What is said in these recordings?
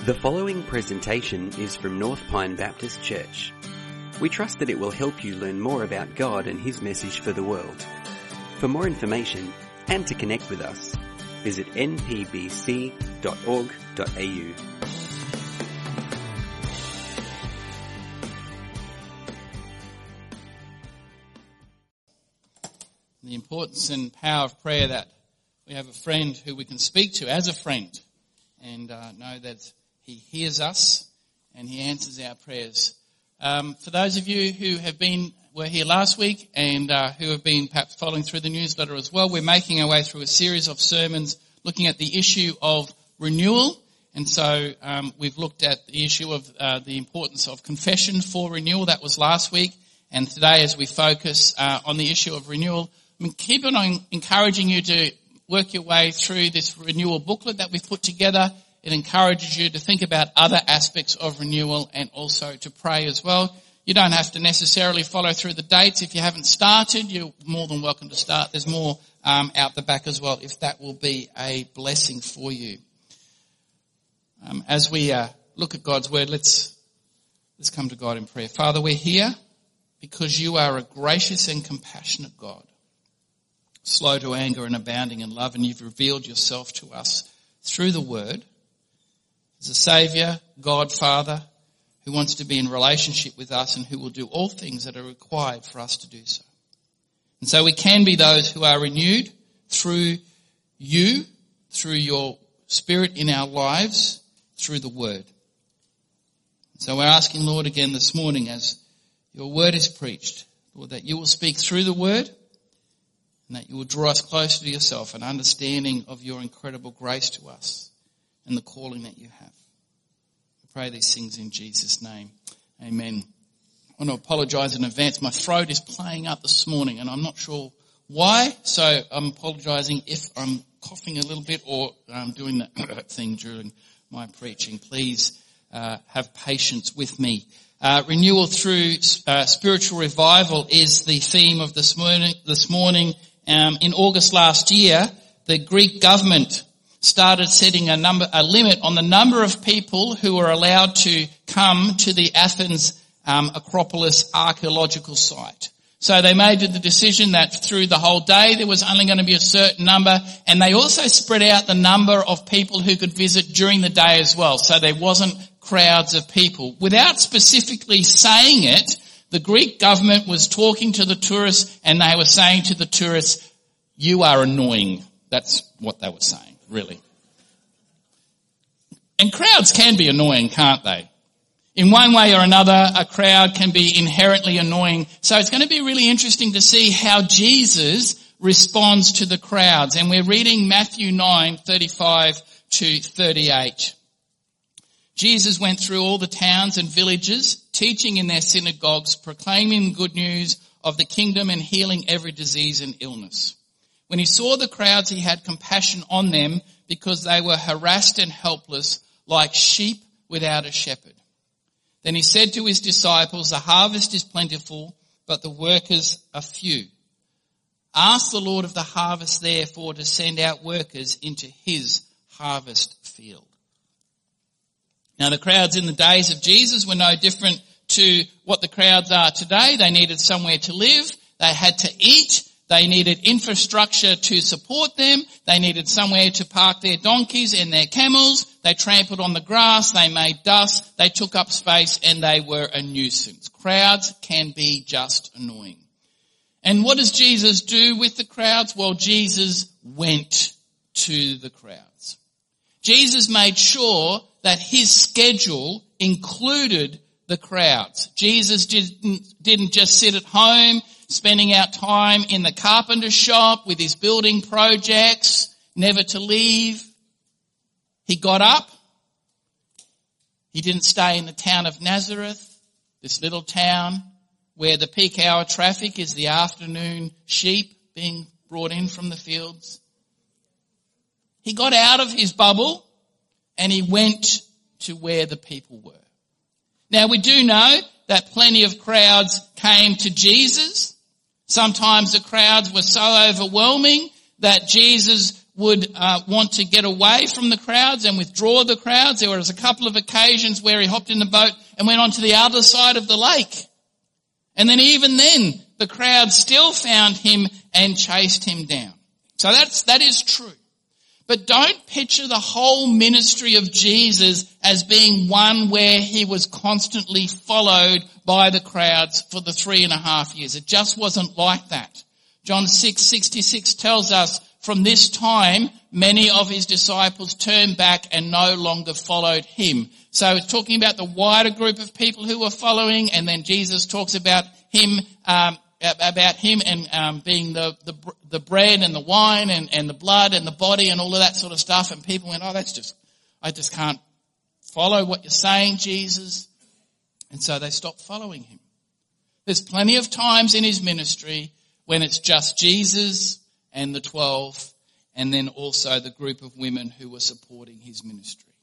The following presentation is from North Pine Baptist Church. We trust that it will help you learn more about God and His message for the world. For more information and to connect with us, visit npbc.org.au. The importance and power of prayer, that we have a friend who we can speak to as a friend and know that He hears us and He answers our prayers. For those of you who were here last week and who have been perhaps following through the newsletter as well, we're making our way through a series of sermons looking at the issue of renewal. And so we've looked at the issue of the importance of confession for renewal. That was last week. And today, as we focus on the issue of renewal, keep on encouraging you to work your way through this renewal booklet that we've put together. It encourages you to think about other aspects of renewal and also to pray as well. You don't have to necessarily follow through the dates. If you haven't started, you're more than welcome to start. There's more out the back as well, if that will be a blessing for you. As we look at God's word, let's come to God in prayer. Father, we're here because you are a gracious and compassionate God, slow to anger and abounding in love, and you've revealed yourself to us through the word as a Saviour, God, Father, who wants to be in relationship with us and who will do all things that are required for us to do so. And so we can be those who are renewed through you, through your Spirit in our lives, through the word. So we're asking, Lord, again this morning as your word is preached, Lord, that you will speak through the word and that you will draw us closer to yourself, an understanding of your incredible grace to us and the calling that you have. I pray these things in Jesus' name. Amen. I want to apologise in advance. My throat is playing up this morning and I'm not sure why, so I'm apologising if I'm coughing a little bit or doing that thing during my preaching. Please have patience with me. Renewal through spiritual revival is the theme of this morning. In August last year, the Greek government started setting a limit on the number of people who were allowed to come to the Athens Acropolis archaeological site. So they made the decision that through the whole day there was only going to be a certain number, and they also spread out the number of people who could visit during the day as well. So there wasn't crowds of people. Without specifically saying it, the Greek government was talking to the tourists and they were saying to the tourists, "You are annoying." That's what they were saying, really. And crowds can be annoying, can't they? In one way or another, a crowd can be inherently annoying. So it's going to be really interesting to see how Jesus responds to the crowds. And we're reading Matthew 9:35 to 38. Jesus went through all the towns and villages, teaching in their synagogues, proclaiming good news of the kingdom and healing every disease and illness. When he saw the crowds, he had compassion on them because they were harassed and helpless like sheep without a shepherd. Then he said to his disciples, "The harvest is plentiful, but the workers are few. Ask the Lord of the harvest, therefore, to send out workers into his harvest field." Now, the crowds in the days of Jesus were no different to what the crowds are today. They needed somewhere to live. They had to eat. They needed infrastructure to support them. They needed somewhere to park their donkeys and their camels. They trampled on the grass. They made dust. They took up space and they were a nuisance. Crowds can be just annoying. And what does Jesus do with the crowds? Well, Jesus went to the crowds. Jesus made sure that his schedule included the crowds. Jesus didn't just sit at home, spending out time in the carpenter shop with his building projects, never to leave. He got up. He didn't stay in the town of Nazareth, this little town where the peak hour traffic is the afternoon sheep being brought in from the fields. He got out of his bubble and he went to where the people were. Now, we do know that plenty of crowds came to Jesus. Sometimes the crowds were so overwhelming that Jesus would want to get away from the crowds and withdraw the crowds. There was a couple of occasions where he hopped in the boat and went on to the other side of the lake. And then even then, the crowd still found him and chased him down. So that is true. But don't picture the whole ministry of Jesus as being one where he was constantly followed by the crowds for the 3.5 years. It just wasn't like that. John 6:66 tells us, from this time, many of his disciples turned back and no longer followed him. So it's talking about the wider group of people who were following, and then Jesus talks about him and being the bread and the wine and the blood and the body and all of that sort of stuff. And people went, I just can't follow what you're saying, Jesus. And so they stopped following him. There's plenty of times in his ministry when it's just Jesus and the 12, and then also the group of women who were supporting his ministry.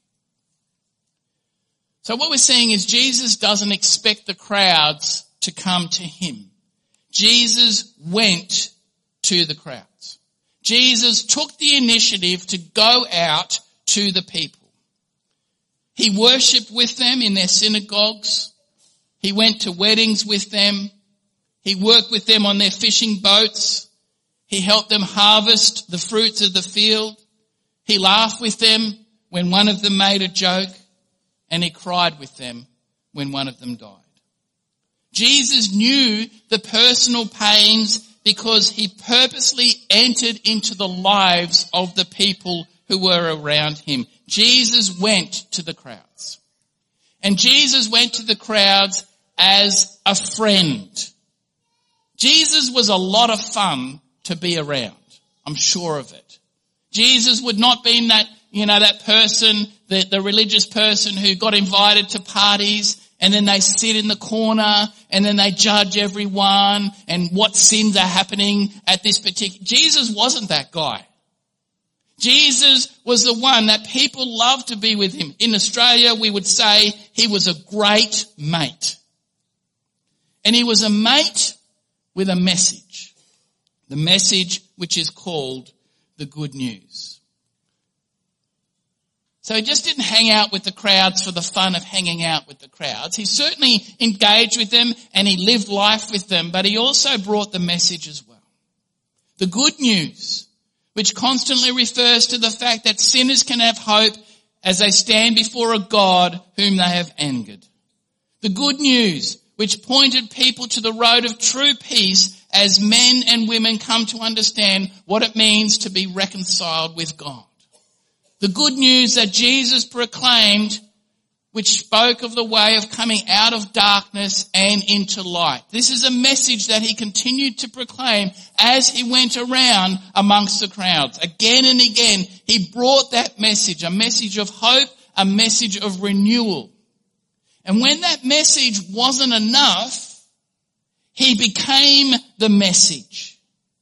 So what we're seeing is Jesus doesn't expect the crowds to come to him. Jesus went to the crowds. Jesus took the initiative to go out to the people. He worshipped with them in their synagogues. He went to weddings with them. He worked with them on their fishing boats. He helped them harvest the fruits of the field. He laughed with them when one of them made a joke, and he cried with them when one of them died. Jesus knew the personal pains because he purposely entered into the lives of the people who were around him. Jesus went to the crowds. And Jesus went to the crowds as a friend. Jesus was a lot of fun to be around. I'm sure of it. Jesus would not be that person, the religious person who got invited to parties and then they sit in the corner and then they judge everyone and what sins are happening at this particular. Jesus wasn't that guy. Jesus was the one that people loved to be with him. In Australia, we would say he was a great mate. And he was a mate with a message. The message which is called the good news. So he just didn't hang out with the crowds for the fun of hanging out with the crowds. He certainly engaged with them and he lived life with them, but he also brought the message as well. The good news, which constantly refers to the fact that sinners can have hope as they stand before a God whom they have angered. The good news, which pointed people to the road of true peace as men and women come to understand what it means to be reconciled with God. The good news that Jesus proclaimed, which spoke of the way of coming out of darkness and into light. This is a message that he continued to proclaim as he went around amongst the crowds. Again and again, he brought that message, a message of hope, a message of renewal. And when that message wasn't enough, he became the message.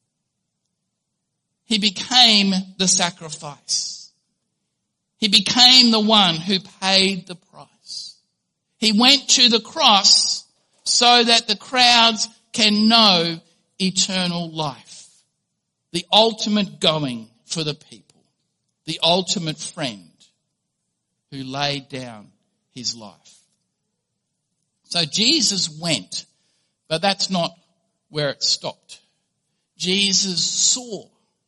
He became the sacrifice. He became the one who paid the price. He went to the cross so that the crowds can know eternal life. The ultimate going for the people. The ultimate friend who laid down his life. So Jesus went, but that's not where it stopped. Jesus saw.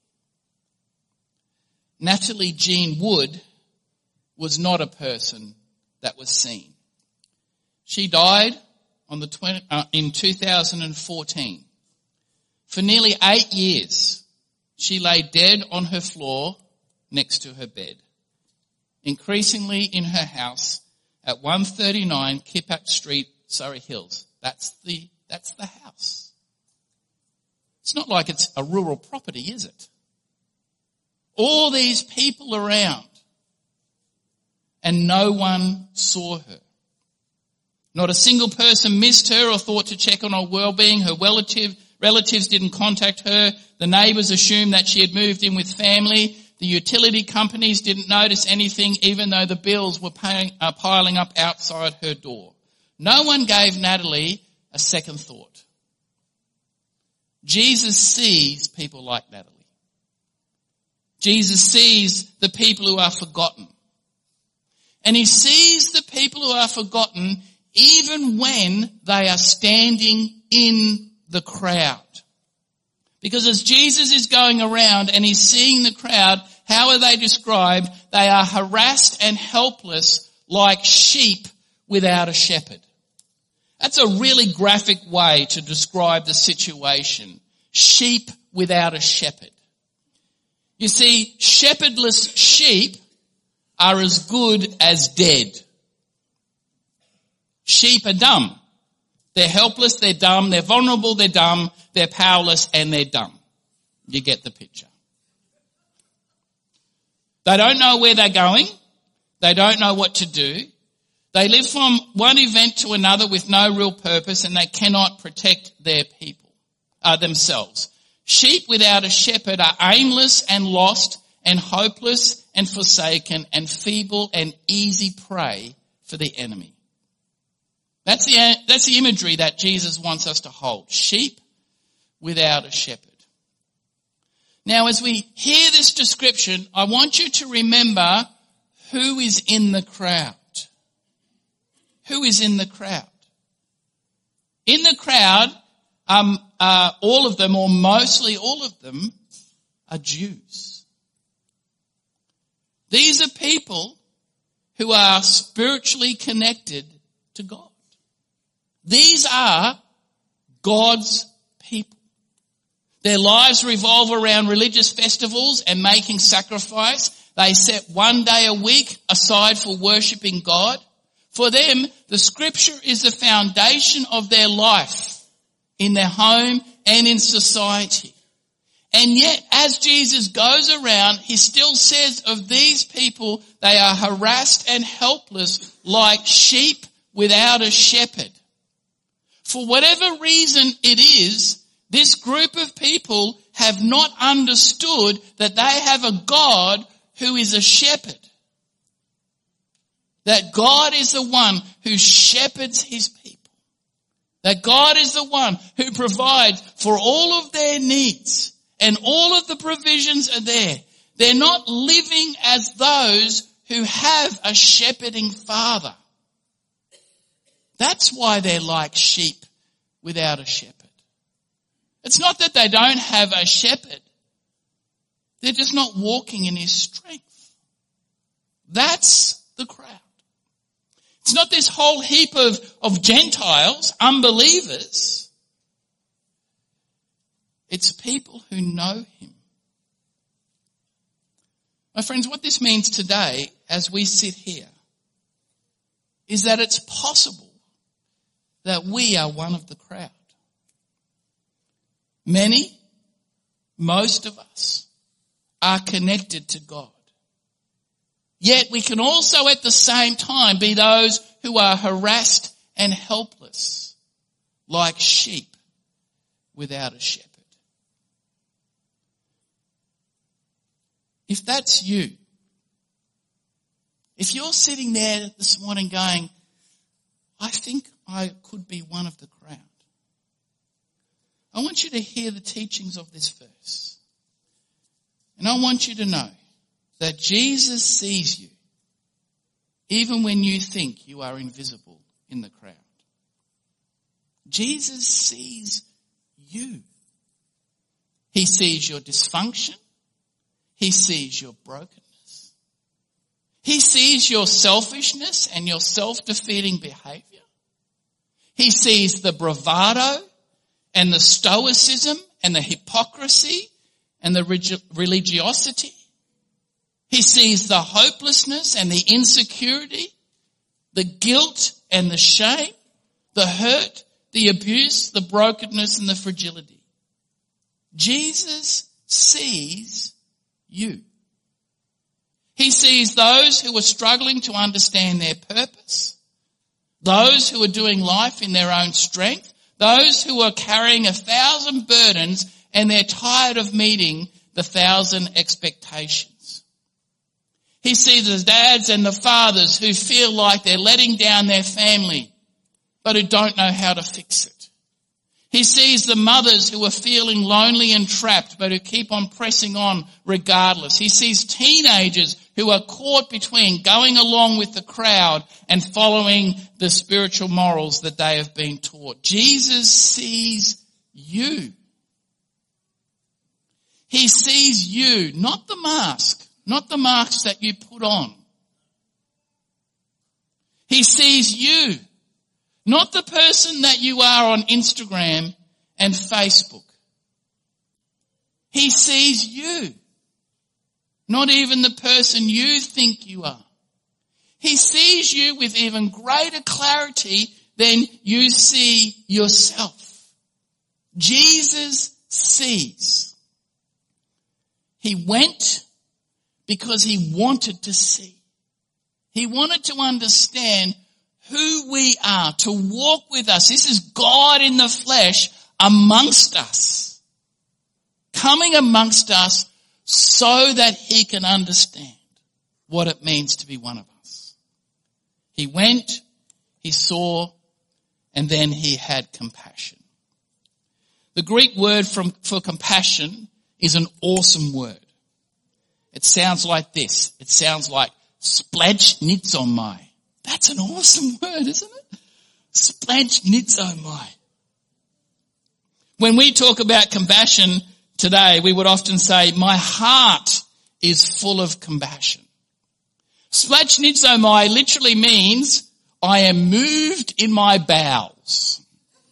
Natalie Jean Wood was not a person that was seen. She died in 2014. For nearly 8 years, she lay dead on her floor next to her bed, increasingly in her house at 139 Kippax Street, Surrey Hills. That's the house. It's not like it's a rural property, is it? All these people around, and no one saw her. Not a single person missed her or thought to check on her well-being. Her relatives didn't contact her. The neighbours assumed that she had moved in with family. The utility companies didn't notice anything, even though the bills were piling up outside her door. No one gave Natalie a second thought. Jesus sees people like Natalie. Jesus sees the people who are forgotten. And he sees the people who are forgotten even when they are standing in the crowd. Because as Jesus is going around and he's seeing the crowd, how are they described? They are harassed and helpless like sheep without a shepherd. That's a really graphic way to describe the situation. Sheep without a shepherd. You see, shepherdless sheep are as good as dead. Sheep are dumb. They're helpless, they're dumb, they're vulnerable, they're dumb, they're powerless, and they're dumb. You get the picture. They don't know where they're going. They don't know what to do. They live from one event to another with no real purpose, and they cannot protect their people, themselves. Sheep without a shepherd are aimless and lost and hopeless and forsaken and feeble and easy prey for the enemy. That's the imagery that Jesus wants us to hold. Sheep without a shepherd. Now, as we hear this description, I want you to remember who is in the crowd. Who is in the crowd? In the crowd, all of them, or mostly all of them, are Jews. These are people who are spiritually connected to God. These are God's people. Their lives revolve around religious festivals and making sacrifice. They set one day a week aside for worshipping God. For them, the scripture is the foundation of their life in their home and in society. And yet, as Jesus goes around, he still says of these people, they are harassed and helpless like sheep without a shepherd. For whatever reason it is, this group of people have not understood that they have a God who is a shepherd. That God is the one who shepherds his people. That God is the one who provides for all of their needs, and all of the provisions are there. They're not living as those who have a shepherding father. That's why they're like sheep without a shepherd. It's not that they don't have a shepherd. They're just not walking in his strength. That's the crowd. It's not this whole heap of Gentiles, unbelievers. It's people who know him. My friends, what this means today as we sit here is that it's possible that we are one of the crowd. Many, most of us, are connected to God. Yet we can also at the same time be those who are harassed and helpless, like sheep without a shepherd. If that's you, if you're sitting there this morning going, I think I could be one of the crowd, I want you to hear the teachings of this verse. And I want you to know that Jesus sees you even when you think you are invisible in the crowd. Jesus sees you. He sees your dysfunction. He sees your brokenness. He sees your selfishness and your self-defeating behavior. He sees the bravado and the stoicism and the hypocrisy and the religiosity. He sees the hopelessness and the insecurity, the guilt and the shame, the hurt, the abuse, the brokenness and the fragility. Jesus sees you. He sees those who are struggling to understand their purpose, those who are doing life in their own strength, those who are carrying 1,000 burdens and they're tired of meeting the 1,000 expectations. He sees the dads and the fathers who feel like they're letting down their family, but who don't know how to fix it. He sees the mothers who are feeling lonely and trapped, but who keep on pressing on regardless. He sees teenagers who are caught between going along with the crowd and following the spiritual morals that they have been taught. Jesus sees you. He sees you, not the mask that you put on. He sees you. Not the person that you are on Instagram and Facebook. He sees you. Not even the person you think you are. He sees you with even greater clarity than you see yourself. Jesus sees. He went because he wanted to see. He wanted to understand who we are, to walk with us. This is God in the flesh amongst us, coming amongst us so that he can understand what it means to be one of us. He went, he saw, and then he had compassion. The Greek word for compassion is an awesome word. It sounds like this. It sounds like splanchnitzomai. That's an awesome word, isn't it? Splanchnitzomai. When we talk about compassion today, we would often say, my heart is full of compassion. Splanchnitzomai literally means I am moved in my bowels.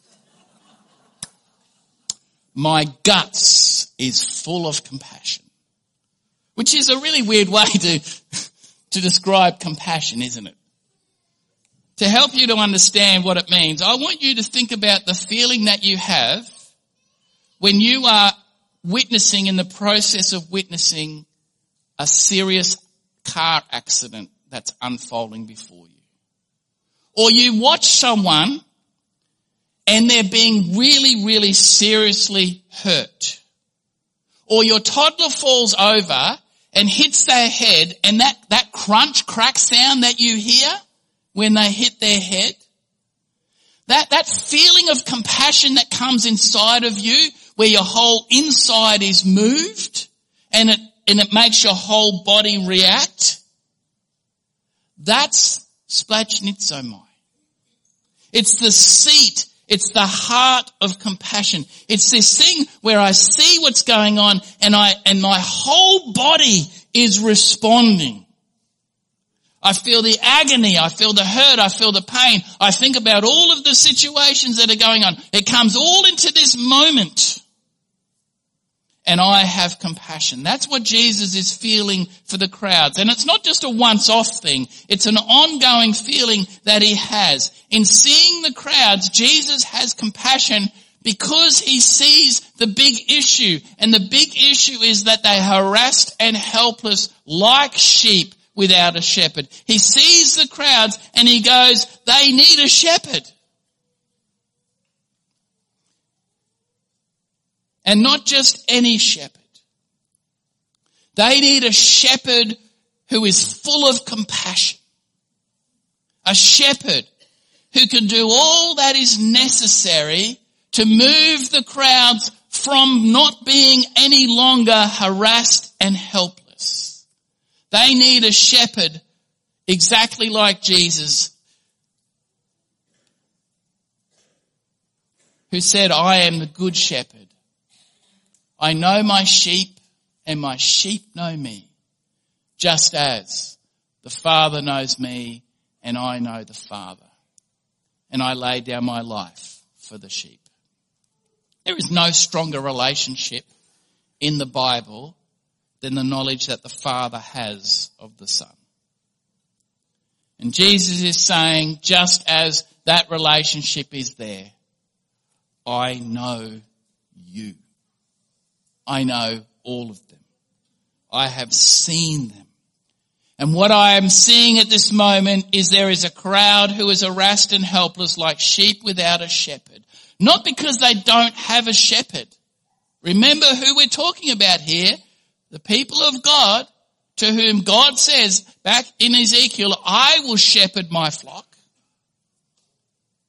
My guts is full of compassion. Which is a really weird way to describe compassion, isn't it? To help you to understand what it means, I want you to think about the feeling that you have when you are witnessing, in the process of witnessing, a serious car accident that's unfolding before you. Or you watch someone and they're being really, really seriously hurt. Or your toddler falls over and hits their head, and that crunch, crack sound that you hear when they hit their head, that feeling of compassion that comes inside of you, where your whole inside is moved and it makes your whole body react, that's splanchnitzomai. It's the seat, it's the heart of compassion. It's this thing where I see what's going on and my whole body is responding. I feel the agony, I feel the hurt, I feel the pain. I think about all of the situations that are going on. It comes all into this moment. And I have compassion. That's what Jesus is feeling for the crowds. And it's not just a once-off thing. It's an ongoing feeling that he has. In seeing the crowds, Jesus has compassion because he sees the big issue. And the big issue is that they're harassed and helpless like sheep without a shepherd. He sees the crowds and he goes, they need a shepherd. And not just any shepherd. They need a shepherd who is full of compassion. A shepherd who can do all that is necessary to move the crowds from not being any longer harassed and helpless. They need a shepherd exactly like Jesus, who said, I am the good shepherd. I know my sheep and my sheep know me, just as the Father knows me and I know the Father. And I lay down my life for the sheep. There is no stronger relationship in the Bible than the knowledge that the Father has of the Son. And Jesus is saying, just as that relationship is there, I know you. I know all of them. I have seen them. And what I am seeing at this moment is there is a crowd who is harassed and helpless like sheep without a shepherd. Not because they don't have a shepherd. Remember who we're talking about here. The people of God, to whom God says back in Ezekiel, I will shepherd my flock.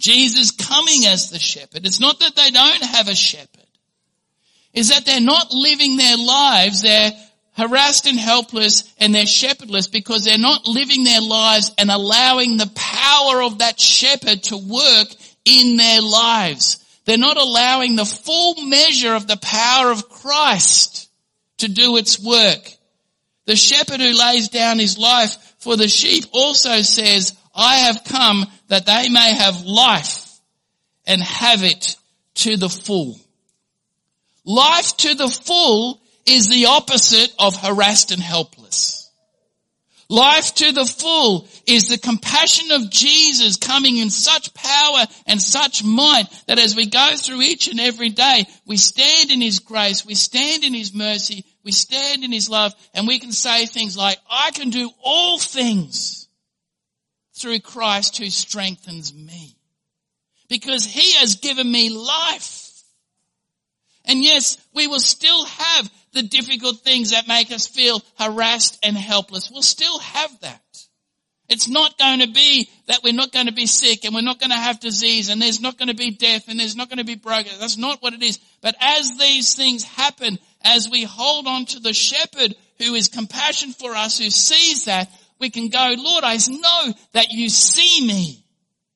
Jesus coming as the shepherd. It's not that they don't have a shepherd. It's that they're not living their lives. They're harassed and helpless and they're shepherdless because they're not living their lives and allowing the power of that shepherd to work in their lives. They're not allowing the full measure of the power of Christ to do its work. The shepherd who lays down his life for the sheep also says, I have come that they may have life and have it to the full. Life to the full is the opposite of harassed and helpless. Life to the full is the compassion of Jesus coming in such power and such might that as we go through each and every day, we stand in his grace, we stand in his mercy, we stand in his love, and we can say things like, I can do all things through Christ who strengthens me. Because he has given me life. And yes, we will still have the difficult things that make us feel harassed and helpless. We'll still have that. It's not going to be that we're not going to be sick and we're not going to have disease and there's not going to be death and there's not going to be broken. That's not what it is. But as these things happen, as we hold on to the shepherd who is compassion for us, who sees that, we can go, Lord, I know that you see me.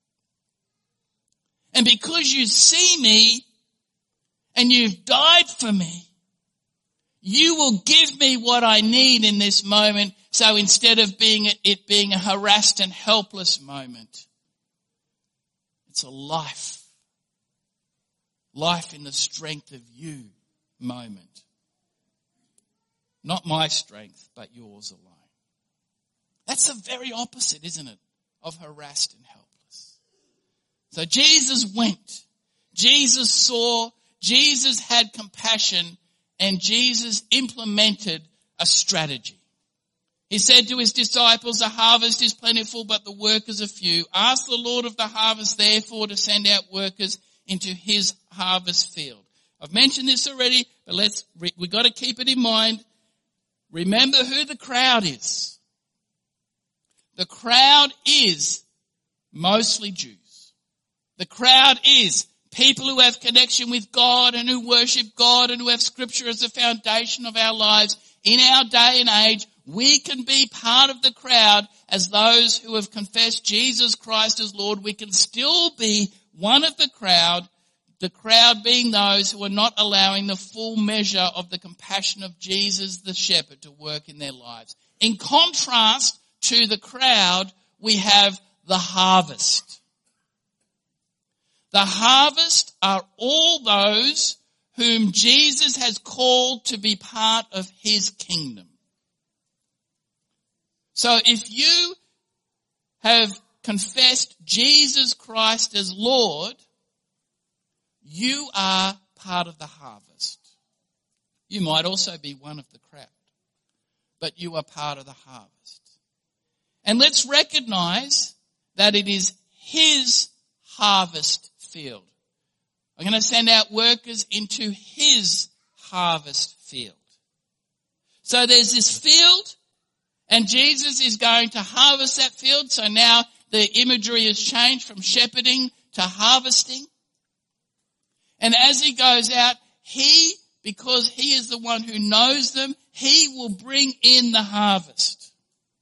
And because you see me and you've died for me, you will give me what I need in this moment. So instead of it being a harassed and helpless moment, it's a life in the strength of you moment. Not my strength, but yours alone. That's the very opposite, isn't it, of harassed and helpless. So Jesus went. Jesus saw. Jesus had compassion. And Jesus implemented a strategy. He said to his disciples, the harvest is plentiful, but the workers are few. Ask the Lord of the harvest, therefore, to send out workers into his harvest field. I've mentioned this already, but we've got to keep it in mind. Remember who the crowd is. The crowd is mostly Jews. The crowd is people who have connection with God and who worship God and who have Scripture as the foundation of our lives. In our day and age, we can be part of the crowd as those who have confessed Jesus Christ as Lord. We can still be one of the crowd being those who are not allowing the full measure of the compassion of Jesus the shepherd to work in their lives. In contrast to the crowd, we have the harvest. The harvest are all those whom Jesus has called to be part of his kingdom. So if you have confessed Jesus Christ as Lord, you are part of the harvest. You might also be one of the crowd, but you are part of the harvest. And let's recognize that it is his harvest field. I'm going to send out workers into his harvest field. So there's this field and Jesus is going to harvest that field. So now the imagery has changed from shepherding to harvesting. And as he goes out, because he is the one who knows them, he will bring in the harvest.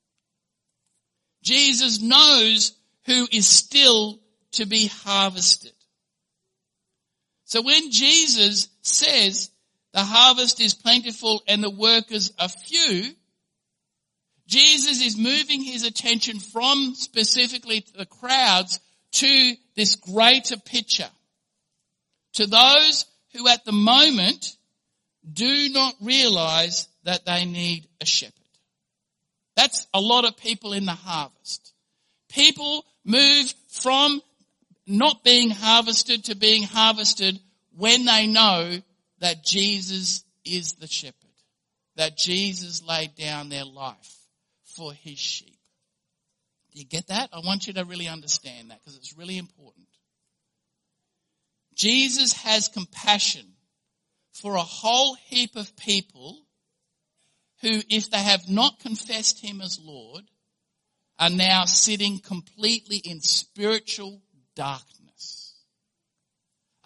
Jesus knows who is still to be harvested. So when Jesus says the harvest is plentiful and the workers are few, Jesus is moving his attention from specifically to the crowds to this greater picture. To those who at the moment do not realize that they need a shepherd. That's a lot of people in the harvest. People move from not being harvested to being harvested when they know that Jesus is the shepherd, that Jesus laid down their life for his sheep. Do you get that? I want you to really understand that because it's really important. Jesus has compassion for a whole heap of people who, if they have not confessed him as Lord, are now sitting completely in spiritual darkness.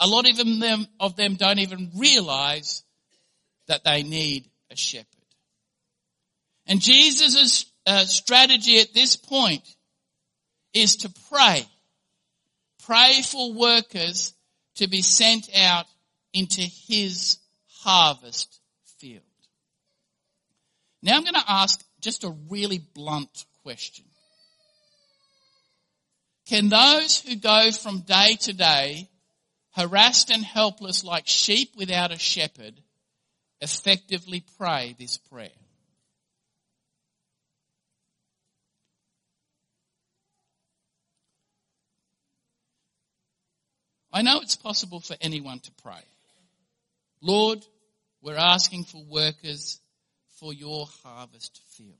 A lot of them don't even realize that they need a shepherd. And Jesus' strategy at this point is to pray. Pray for workers to be sent out into his harvest field. Now I'm going to ask just a really blunt question. Can those who go from day to day, harassed and helpless like sheep without a shepherd, effectively pray this prayer? I know it's possible for anyone to pray. Lord, we're asking for workers for your harvest field.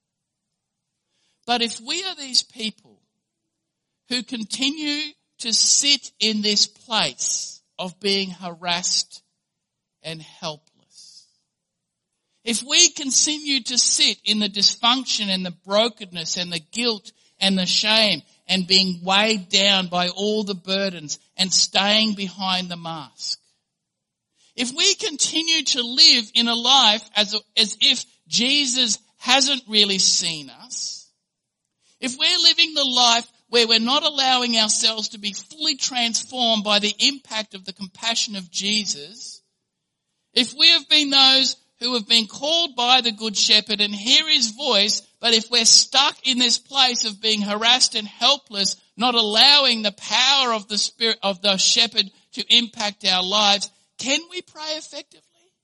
But if we are these people who continue to sit in this place of being harassed and helpless, if we continue to sit in the dysfunction and the brokenness and the guilt and the shame and being weighed down by all the burdens and staying behind the mask, if we continue to live in a life as if Jesus hasn't really seen us, if we're living the life where we're not allowing ourselves to be fully transformed by the impact of the compassion of Jesus, if we have been those who have been called by the Good Shepherd and hear his voice, but if we're stuck in this place of being harassed and helpless, not allowing the power of the Spirit of the Shepherd to impact our lives, can we pray effectively?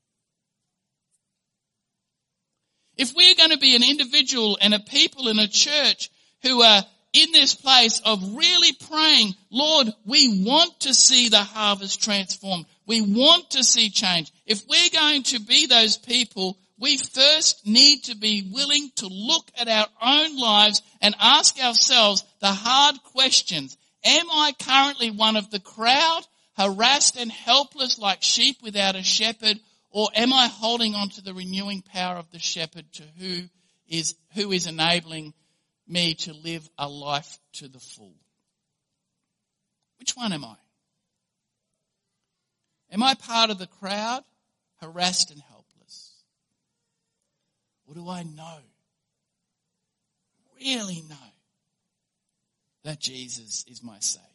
If we're going to be an individual and a people in a church who are in this place of really praying, Lord, we want to see the harvest transformed. We want to see change. If we're going to be those people, we first need to be willing to look at our own lives and ask ourselves the hard questions. Am I currently one of the crowd, harassed and helpless like sheep without a shepherd, or am I holding on to the renewing power of the shepherd to who is enabling me to live a life to the full? Which one am I? Am I part of the crowd, harassed and helpless? Or do I know, really know, that Jesus is my Saviour?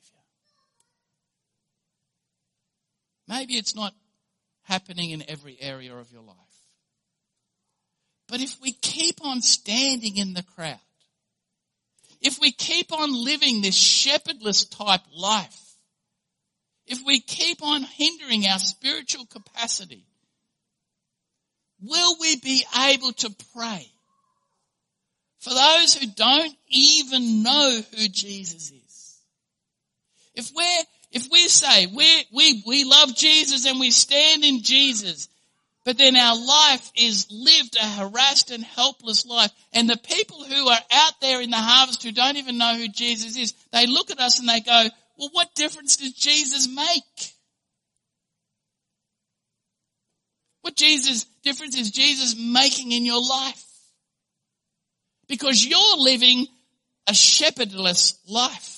Maybe it's not happening in every area of your life. But if we keep on standing in the crowd, if we keep on living this shepherdless type life, if we keep on hindering our spiritual capacity, will we be able to pray for those who don't even know who Jesus is? If we say we love Jesus and we stand in Jesus, but then our life is lived a harassed and helpless life, and the people who are out there in the harvest who don't even know who Jesus is, they look at us and they go, well, what difference does Jesus make? What difference is Jesus making in your life? Because you're living a shepherdless life.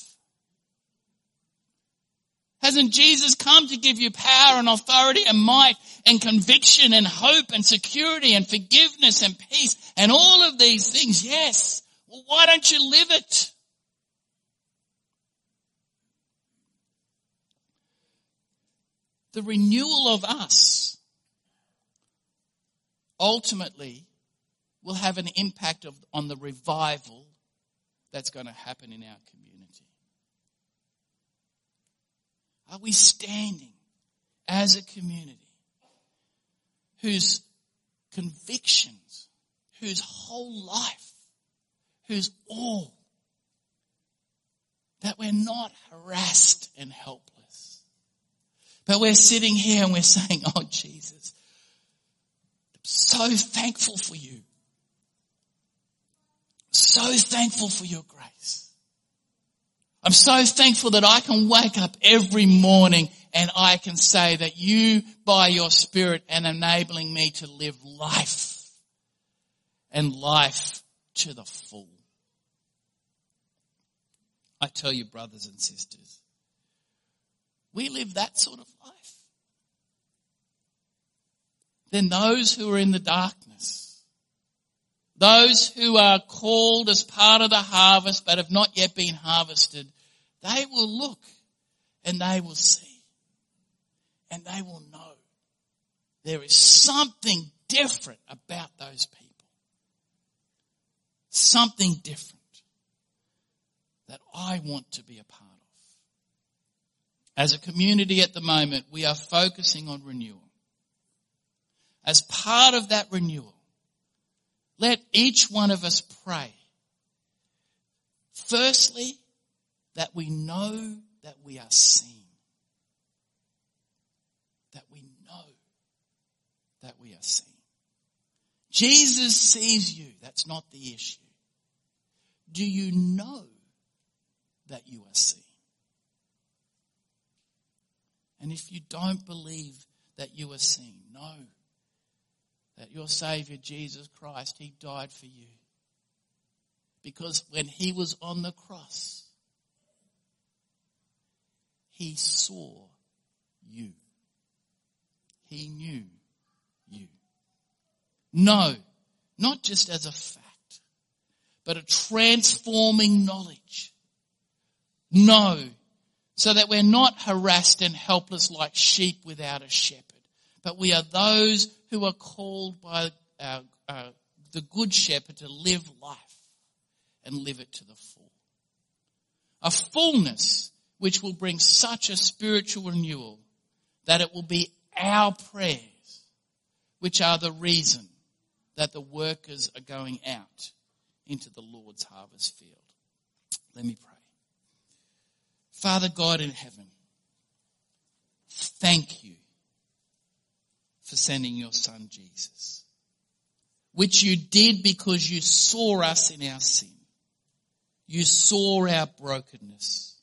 Hasn't Jesus come to give you power and authority and might and conviction and hope and security and forgiveness and peace and all of these things? Yes. Well, why don't you live it? The renewal of us ultimately will have an impact on the revival that's going to happen in our community. Are we standing as a community whose convictions, whose whole life, whose all, that we're not harassed and helpless, but we're sitting here and we're saying, oh Jesus, I'm so thankful for you. So thankful for your grace. I'm so thankful that I can wake up every morning and I can say that you, by your Spirit, are enabling me to live life and life to the full. I tell you, brothers and sisters, we live that sort of life, then those who are in the darkness, those who are called as part of the harvest but have not yet been harvested, they will look and they will see and they will know there is something different about those people. Something different that I want to be a part of. As a community at the moment, we are focusing on renewal. As part of that renewal, let each one of us pray. Firstly, that we know that we are seen. That we know that we are seen. Jesus sees you. That's not the issue. Do you know that you are seen? And if you don't believe that you are seen, know that your Saviour, Jesus Christ, He died for you. Because when He was on the cross, He saw you. He knew you. No, not just as a fact, but a transforming knowledge. No, so that we're not harassed and helpless like sheep without a shepherd, but we are those who are called by the good shepherd to live life and live it to the full. A fullness which will bring such a spiritual renewal that it will be our prayers which are the reason that the workers are going out into the Lord's harvest field. Let me pray. Father God in heaven, thank you for sending your Son Jesus, which you did because you saw us in our sin. You saw our brokenness.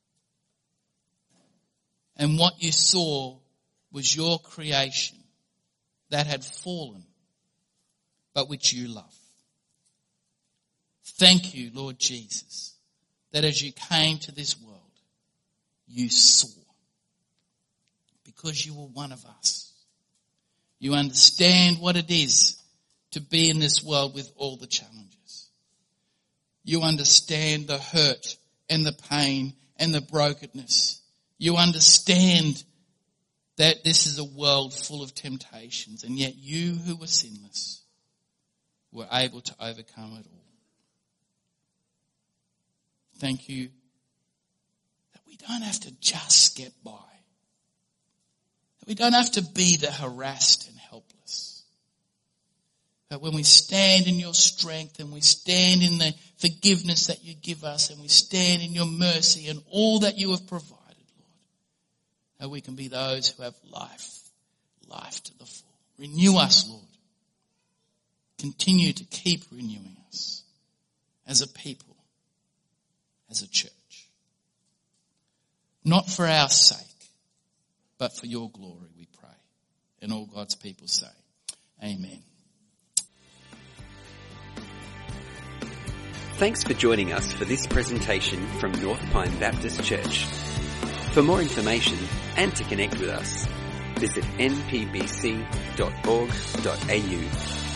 And what you saw was your creation that had fallen, but which you love. Thank you, Lord Jesus, that as you came to this world, you saw. Because you were one of us. You understand what it is to be in this world with all the challenges. You understand the hurt and the pain and the brokenness. You understand that this is a world full of temptations, and yet you who were sinless were able to overcome it all. Thank you that we don't have to just get by. That we don't have to be the harassed and helpless. But when we stand in your strength and we stand in the forgiveness that you give us and we stand in your mercy and all that you have provided, Lord, that we can be those who have life to the full. Renew us, Lord. Continue to keep renewing us as a people, as a church. Not for our sake, but for your glory, we pray. And all God's people say, amen. Thanks for joining us for this presentation from North Pine Baptist Church. For more information and to connect with us, visit npbc.org.au.